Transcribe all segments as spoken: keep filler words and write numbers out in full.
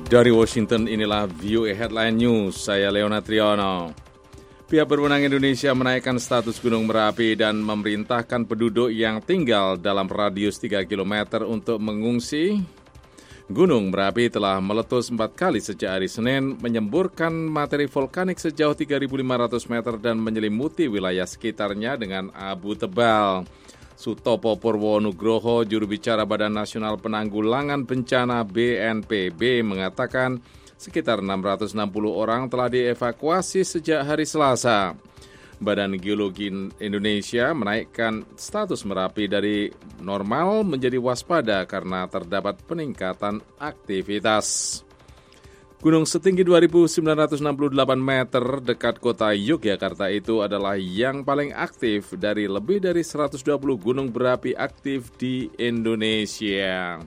Dari Washington, inilah V O A Headline News, saya Leona Triyono. Pihak berwenang Indonesia menaikkan status Gunung Merapi dan memerintahkan penduduk yang tinggal dalam radius tiga kilometer untuk mengungsi. Gunung Merapi telah meletus empat kali sejak hari Senin, menyemburkan materi vulkanik sejauh tiga ribu lima ratus meter dan menyelimuti wilayah sekitarnya dengan abu tebal. Sutopo Purwonugroho, juru bicara Badan Nasional Penanggulangan Bencana B N P B, mengatakan sekitar enam ratus enam puluh orang telah dievakuasi sejak hari Selasa. Badan Geologi Indonesia menaikkan status Merapi dari normal menjadi waspada karena terdapat peningkatan aktivitas. Gunung setinggi dua ribu sembilan ratus enam puluh delapan meter dekat kota Yogyakarta itu adalah yang paling aktif dari lebih dari seratus dua puluh gunung berapi aktif di Indonesia.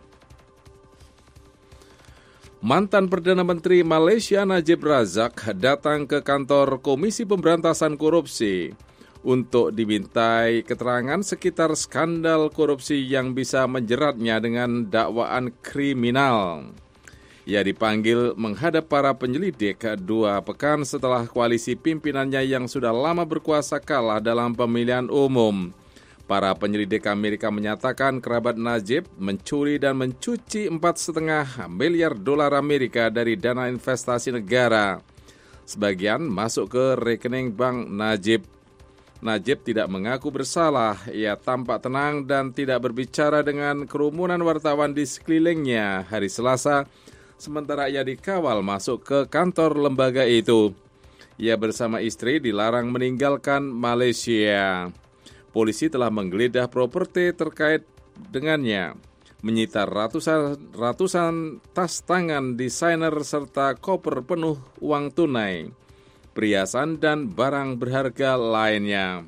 Mantan Perdana Menteri Malaysia Najib Razak datang ke kantor Komisi Pemberantasan Korupsi untuk dimintai keterangan sekitar skandal korupsi yang bisa menjeratnya dengan dakwaan kriminal. Ia dipanggil menghadap para penyelidik dua pekan setelah koalisi pimpinannya yang sudah lama berkuasa kalah dalam pemilihan umum. Para penyelidik Amerika menyatakan kerabat Najib mencuri dan mencuci empat koma lima miliar dolar Amerika dari dana investasi negara. Sebagian masuk ke rekening bank Najib. Najib tidak mengaku bersalah, ia tampak tenang dan tidak berbicara dengan kerumunan wartawan di sekelilingnya hari Selasa, sementara ia dikawal masuk ke kantor lembaga itu. Ia bersama istri dilarang meninggalkan Malaysia. Polisi telah menggeledah properti terkait dengannya, menyita ratusan, ratusan tas tangan desainer serta koper penuh uang tunai, perhiasan dan barang berharga lainnya.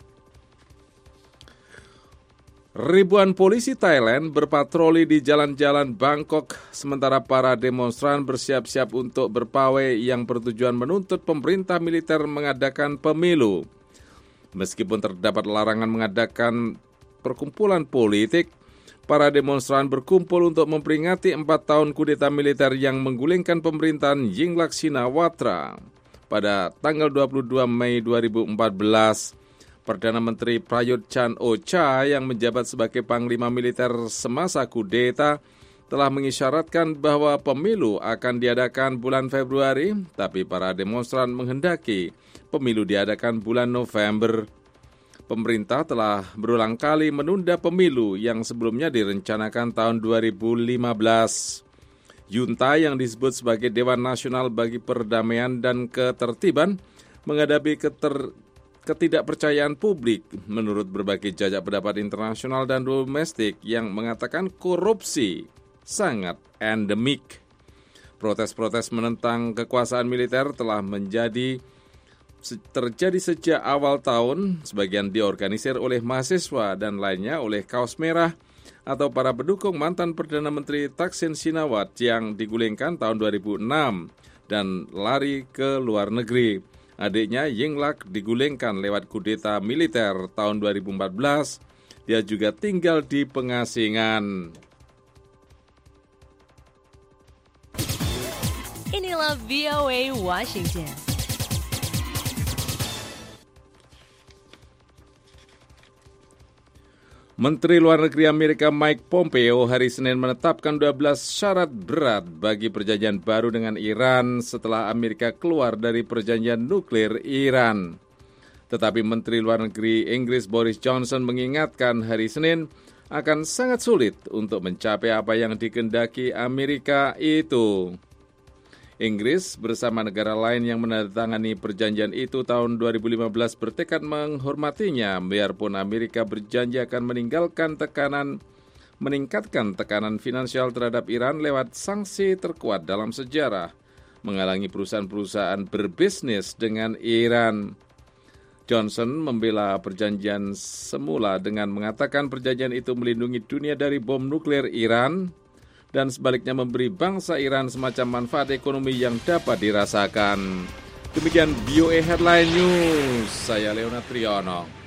Ribuan polisi Thailand berpatroli di jalan-jalan Bangkok, sementara para demonstran bersiap-siap untuk berpawai yang bertujuan menuntut pemerintah militer mengadakan pemilu. Meskipun terdapat larangan mengadakan perkumpulan politik, para demonstran berkumpul untuk memperingati empat tahun kudeta militer yang menggulingkan pemerintahan Yingluck Shinawatra pada tanggal dua puluh dua Mei dua ribu empat belas. Perdana Menteri Prayut Chan-o-cha yang menjabat sebagai Panglima Militer semasa kudeta telah mengisyaratkan bahwa pemilu akan diadakan bulan Februari, tapi para demonstran menghendaki pemilu diadakan bulan November. Pemerintah telah berulang kali menunda pemilu yang sebelumnya direncanakan tahun dua ribu lima belas. Junta yang disebut sebagai Dewan Nasional bagi Perdamaian dan Ketertiban menghadapi keter ketidakpercayaan publik menurut berbagai jajak pendapat internasional dan domestik yang mengatakan korupsi sangat endemik. Protes-protes menentang kekuasaan militer telah menjadi terjadi sejak awal tahun, sebagian diorganisir oleh mahasiswa dan lainnya oleh Kaos Merah atau para pendukung mantan Perdana Menteri Thaksin Shinawatra yang digulingkan tahun dua ribu enam dan lari ke luar negeri. Adiknya Yingluck digulingkan lewat kudeta militer tahun dua ribu empat belas. Dia juga tinggal di pengasingan. Inilah V O A Washington. Menteri Luar Negeri Amerika Mike Pompeo hari Senin menetapkan dua belas syarat berat bagi perjanjian baru dengan Iran setelah Amerika keluar dari perjanjian nuklir Iran. Tetapi Menteri Luar Negeri Inggris Boris Johnson mengingatkan hari Senin akan sangat sulit untuk mencapai apa yang dikehendaki Amerika itu. Inggris bersama negara lain yang menandatangani perjanjian itu tahun dua ribu lima belas bertekad menghormatinya, biarpun Amerika berjanji akan meninggalkan tekanan, meningkatkan tekanan finansial terhadap Iran lewat sanksi terkuat dalam sejarah, menghalangi perusahaan-perusahaan berbisnis dengan Iran. Johnson membela perjanjian semula dengan mengatakan perjanjian itu melindungi dunia dari bom nuklir Iran, dan sebaliknya memberi bangsa Iran semacam manfaat ekonomi yang dapat dirasakan. Demikian V O A Headline News, saya Leona Triyono.